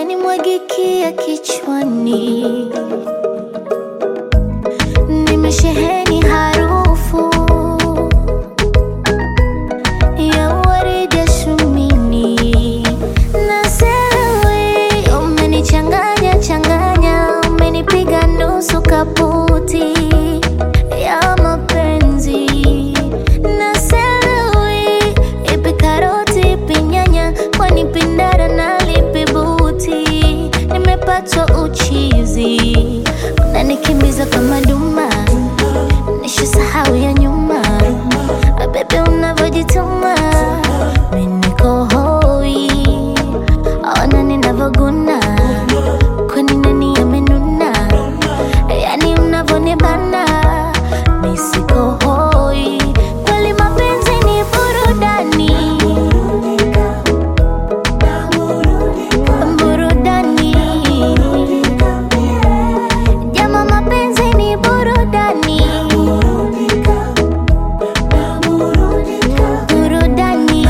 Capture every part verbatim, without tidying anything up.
umenimwagikia kichwani. Nimesheheni harufu ya waridi ya shumini. Nasewe umenichanganya changanya, umenipiga nusu kaputi ya mapenzi. Nasewe ipi karoti ipi nyanya, kwani pindara na lipi buti. Nimepatwa uchizi, unanikimbiza kama duma, nishasahau ya nyuma. Bebe unavyojituma, mimi niko hoi. Ona ninavoguna, kwani nani amenuna? Yani unavyonibana, mimi siko hoi. Kweli mapenzi ni burudani, burudani. Jama mapenzi ni burudani, burudani.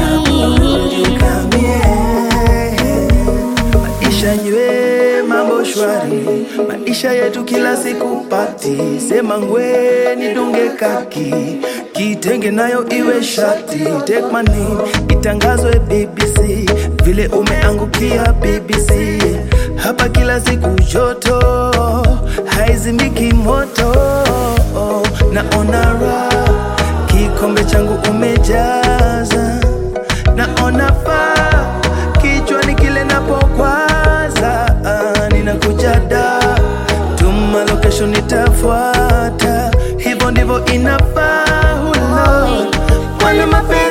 Maisha nywe mambo shwari, maisha yetu kila siku pati. Sema ngwe nidunge kaki, kitenge nayo iwe shati. Take my name itangazwe B B C, vile umeangukia B B C. Hapa kila siku joto, haizimiki moto. Naona raha, kikombe changu umejaza. Naona faa, kichwani kile napokwaza. Ah, ninakuja da, tuma location nitafuata. Hivyo ndivyo inafaa, oh Lord. Wale mapenzi